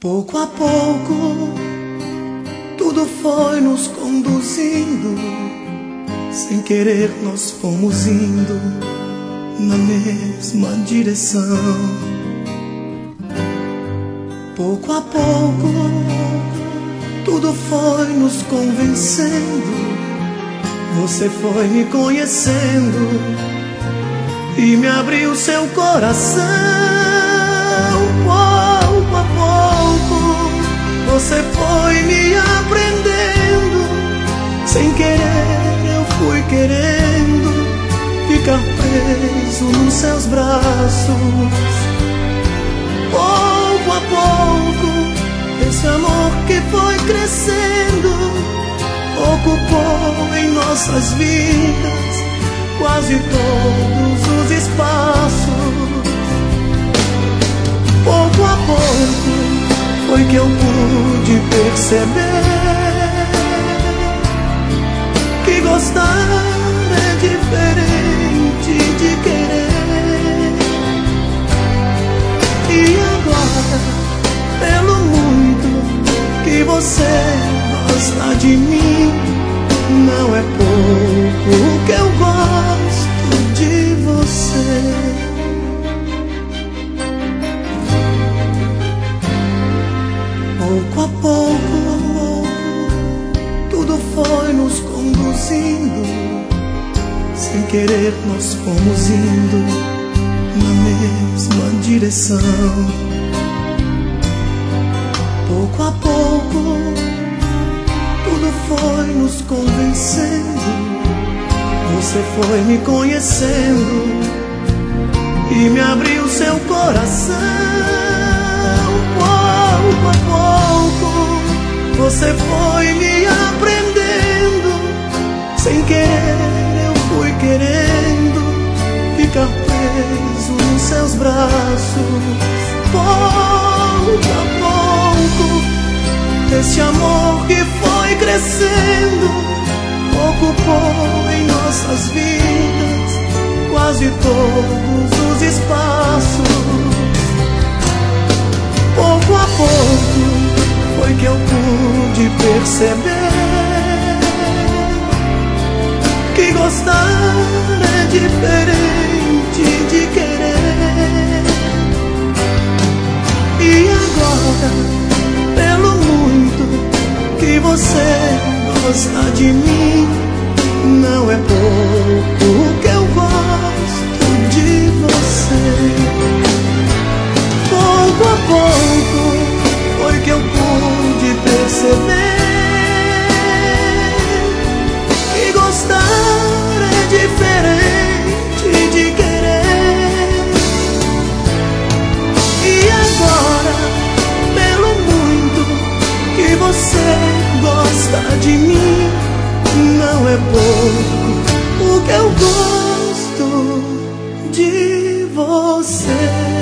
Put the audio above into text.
Pouco a pouco, tudo foi nos conduzindo. Sem querer nós fomos indo na mesma direção. Pouco a pouco, tudo foi nos convencendo. Você foi me conhecendo e me abriu seu coração. Pouco a pouco, você foi me aprendendo. Sem querer eu fui querendo ficar preso nos seus braços. Pouco a pouco, esse amor que foi crescendo ocupou em nossas vidas quase todos os espaços. Pouco a pouco foi que eu pude perceber que gostar é diferente de querer. E agora, pelo muito que você gosta de mim, não é pouco que eu gosto de você. Pouco a pouco, tudo foi nos conduzindo. Sem querer nós fomos indo na mesma direção. Pouco a pouco, tudo foi nos convencendo. Você foi me conhecendo e me abriu seu coração. Pouco a pouco, você foi me aprendendo. Sem querer eu fui querendo ficar preso nos seus braços. Pouco a pouco, esse amor que foi crescendo ocupou em nossas vidas quase todos os espaços. Pouco a pouco foi que eu pude perceber que gostar é diferente de querer. E agora, pelo muito que você gosta de mim, não é pouco que eu gosto de você. Pouco a pouco foi que eu pude perceber que gostar é diferente de querer. E agora, pelo muito que você gosta de mim, não é pouco o que eu gosto de você.